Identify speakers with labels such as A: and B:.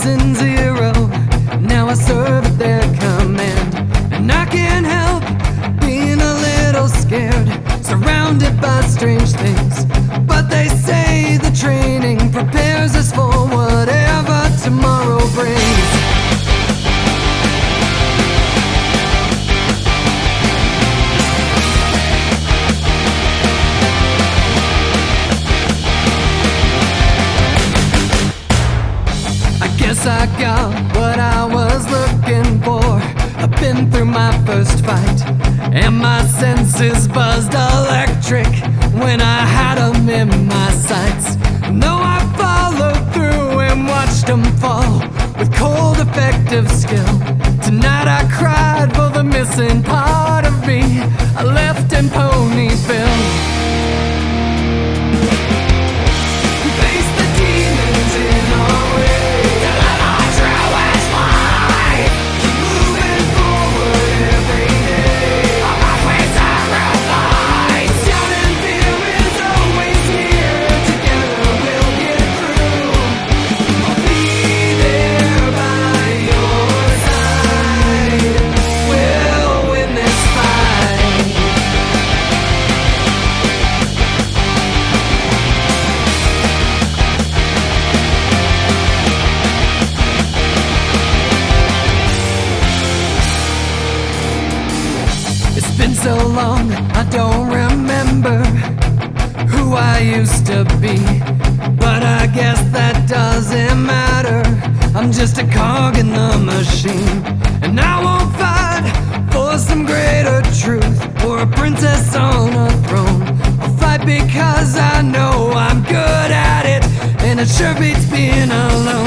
A: and zero. Now I serve at their command, and I can't help being a little scared, surrounded by strange things. But they say the training prepares us for whatever tomorrow brings. Guess I got what I was looking for. I've been through my first fight, and my senses buzzed electric when I had them in my sights. And though I followed through and watched them fall with cold, effective skill, tonight I cried for the missing part of me I left in Ponyville. Face the demons in our way. It's been so long, I don't remember who I used to be. But I guess that doesn't matter, I'm just a cog in the machine. And I won't fight for some greater truth or a princess on a throne. I'll fight because I know I'm good at it, and it sure beats being alone.